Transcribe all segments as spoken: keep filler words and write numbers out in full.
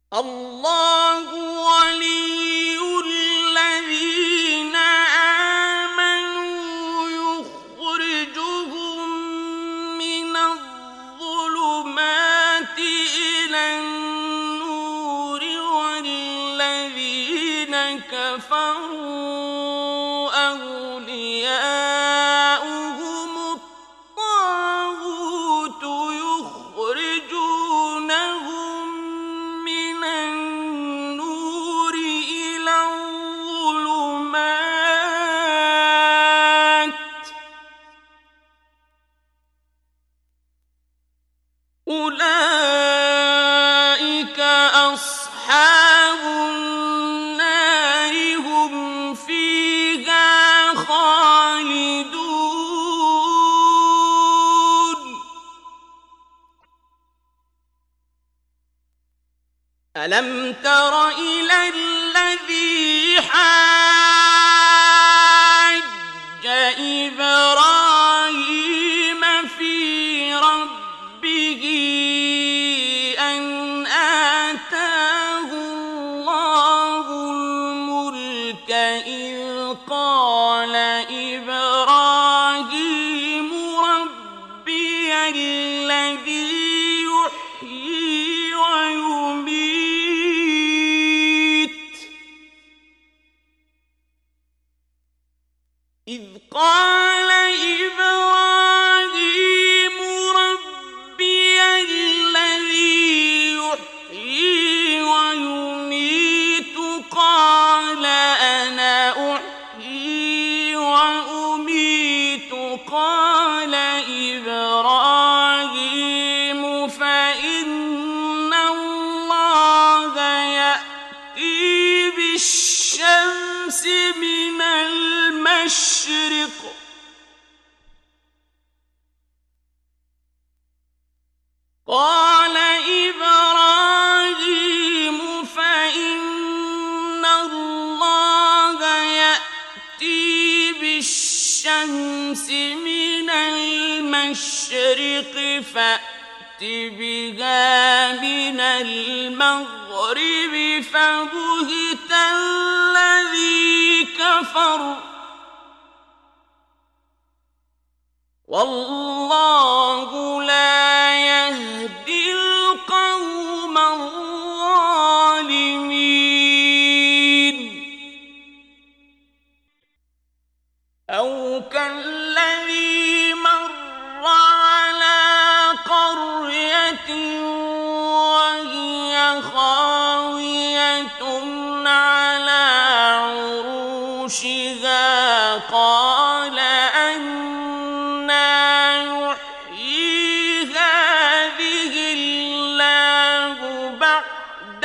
الله ولي الذين آمنوا يخرجهم من الظلمات إلى النور والذين كفروا أولياؤهم الطاغوت يخرجونهم من النور إلى الظلمات أولئك أصحاب النار هم فيها خالدون ألم تر إلى الذي حاج إبراهيم في ربه أن آتاه الله الملك إذ قال إبراهيم ربي الذي يحيي ويميت إذ قال إبراهيم ربي الذي يحيي ويميت قال أنا أحيي وأميت قال إبراهيم فإن الله يأتي بالشمس من المشرق قال إبراهيم فإن الله يأتي بالشمس من المشرق فأت بها من المغرب فبهت الذي كفر والله لا يهدي القوم الظالمين أو كالذي مر على قرية وهي خاوية على عروشها قال أنى يحيي هذه الله بعد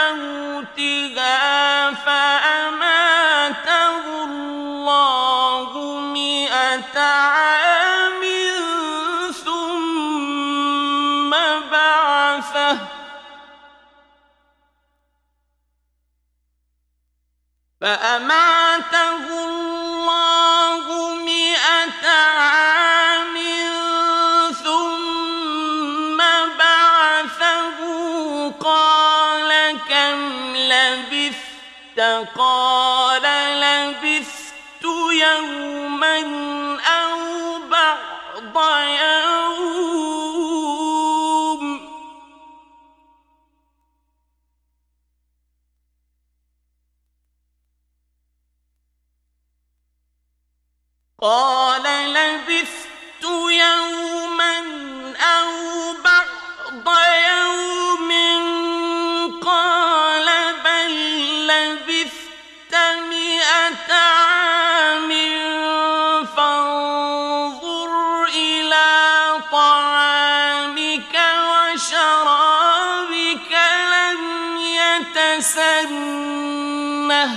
موتها فأماته الله مئة عام ثم بعثه فأماته الله مئة عام ثم بعثه قال كم لبثت قال لبثت يوما أو بعض يوم قال لبثت يوما أو بعض يوم قال بل لبثت مئة عام فانظر إلى طعامك وشرابك لم يتسنه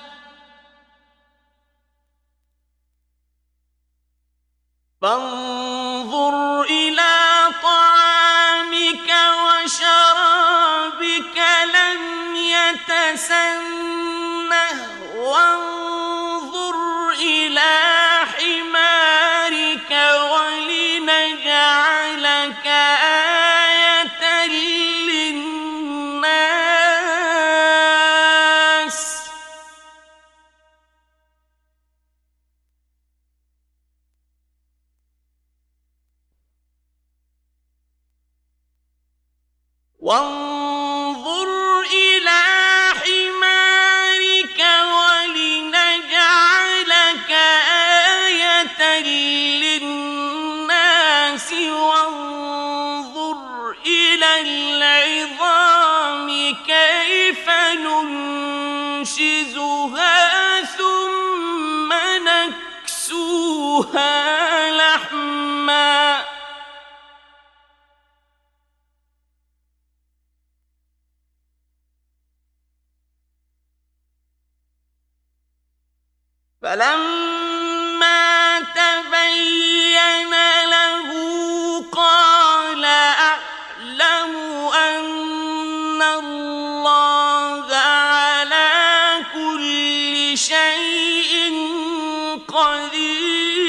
فانظر إلى طعامك وشرابك لم يتسنه وانظر إلى حمارك ولنجعلك آية للناس وانظر إلى حمارك ولنجعلك آية للناس وانظر إلى العظام كيف ننشزها ثم نكسوها لحما فلما تبين له قال أعلم أن الله على كل شيء قدير